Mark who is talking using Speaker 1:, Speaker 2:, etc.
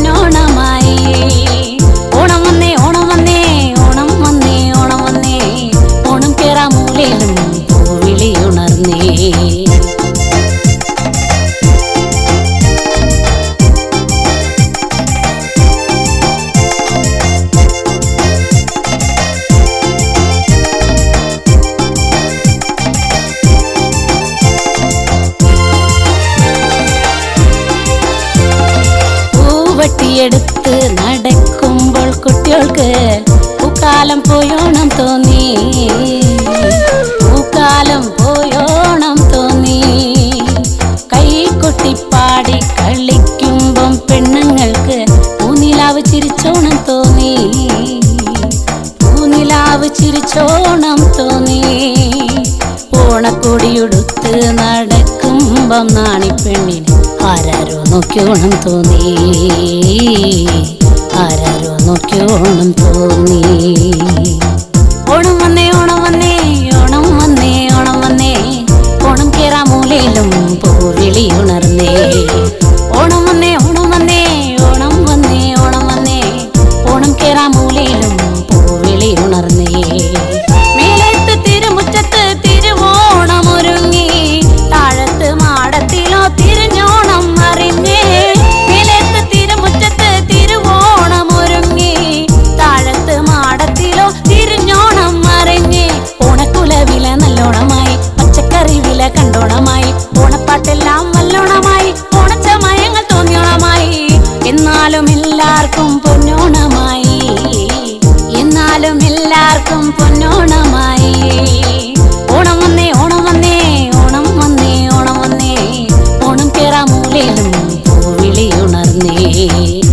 Speaker 1: പൊന്നോണമായി. ഓണം വന്നേ ഓണം വന്നേ ഓണം വന്നേ ഓണം വന്നേ ഓണം കേറാമൂലയിലും പൂവിളി ഉണർന്നേ. വട്ടിയെടുത്ത് നടക്കുമ്പോൾ കുട്ടികൾക്ക് പൂക്കാലം പോയോണം തോന്നി, പൂക്കാലം പോയോണം തോന്നി. കൈകൊട്ടിപ്പാടി കളിക്കുമ്പം പെണ്ണുങ്ങൾക്ക് പൂനിലാവ് ചിരിച്ചോണം തോന്നി, പൂനിലാവ് ചിരിച്ചോണം തോന്നി. ഓണക്കൊടിയുടുത്ത് നടക്കുമ്പം നാണിപ്പെണ്ണിന് ആരാരോ നോക്കിയോണം തോന്നി, ആരാരോ നോക്കിയോണം തോന്നി. ഓണം വന്നേ ഓണം വന്നേ ഓണം വന്നേ ഓണം വന്നേ ഓണം കേറാമൂലയിലും പൂവിളി ഉണർന്നേ. ഓണം വന്നേ ഓണം വന്നേ ഓണം വന്നേ ഓണം വന്നേ ഓണം കേറാമൂലയിലും പൂവിളി ഉണർന്നേ. മേലത്ത് തിരുമുറ്റത്ത് തിരുവോണമൊരുങ്ങി, താഴത്ത് മാടത്തിലോ തിരിഞ്ഞോണം അറിഞ്ഞേ. മേലത്ത് തിരുമുറ്റത്ത് തിരുവോണമൊരുങ്ങി, താഴത്ത് മാടത്തിലോ തിരിഞ്ഞോണം അറിഞ്ഞേ. ഓണക്കുലവില നല്ലോണമായി, പച്ചക്കറി വില കണ്ടോണമായി, ഓണപ്പാട്ടെല്ലാം നല്ലോണമായി, ഓണച്ചമയങ്ങൾ തോന്നിയോണമായി. എന്നാലും എല്ലാവർക്കും പൊന്നോണമായി, എന്നാലും എല്ലാവർക്കും പൊന്നോണമായി. ഓണം വന്നേ ഓണം വന്നേ ഓണം വന്നേ ഓണം വന്നേ ഓണം കേറാമൂലയിലും പൂവിളി ഉണർന്നേ.